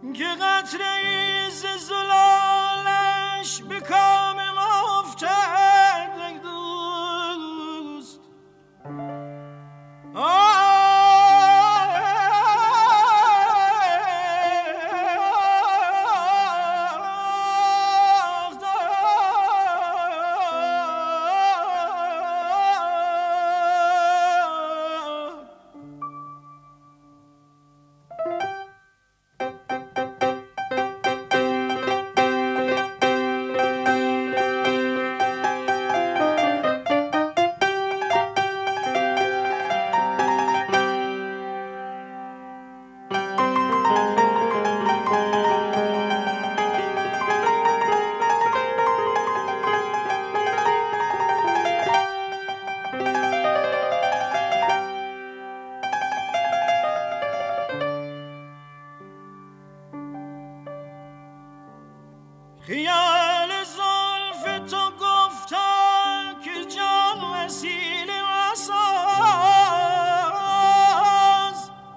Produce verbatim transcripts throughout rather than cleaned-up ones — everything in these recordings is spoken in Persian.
که قطره ز زلالش به کام ما افتد ای دوست. خیال زلف تو گفتا که جان وسیله مساز.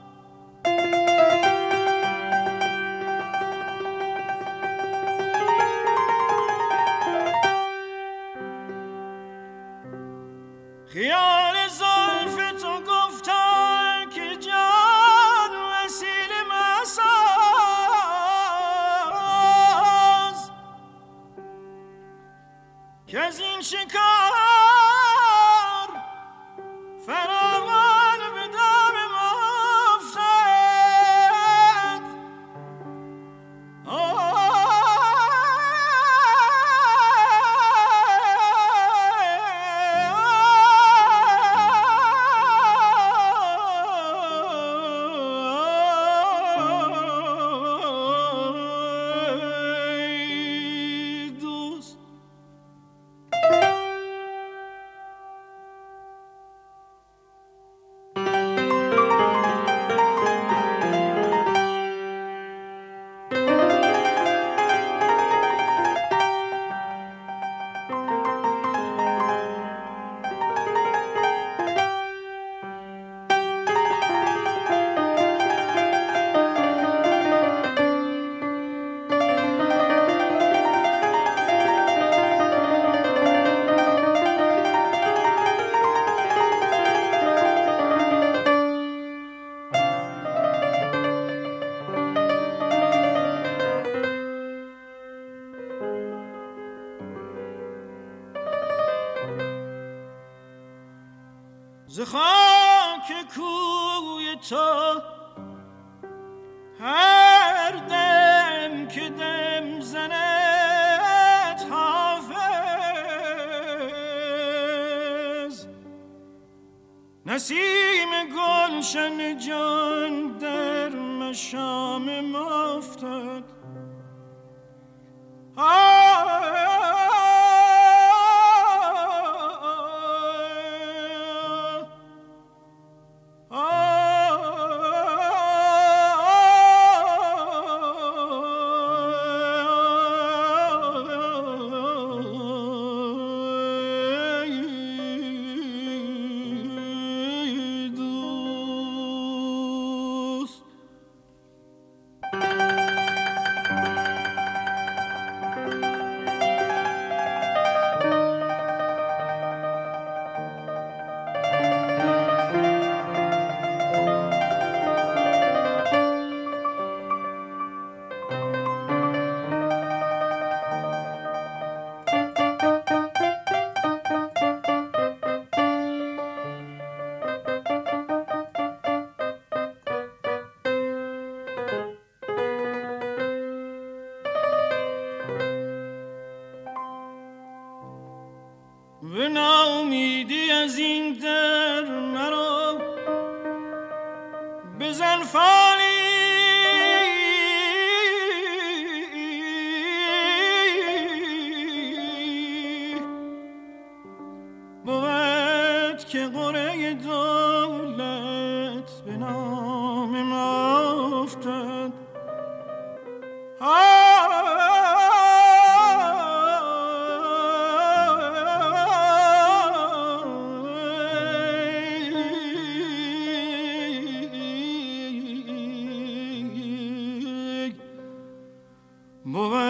خیال زلف تو گفتا که جان وسیله مساز، که از این شکار فراوان به دام ما افتد. ز خاک کوی تو هر دم که دم زند حافظ، نسیم گلشن جان در مشام ما افتد. به ناامیدی از این در مرا بزن فالی، بود که قره دولت به نام ما افتد. بود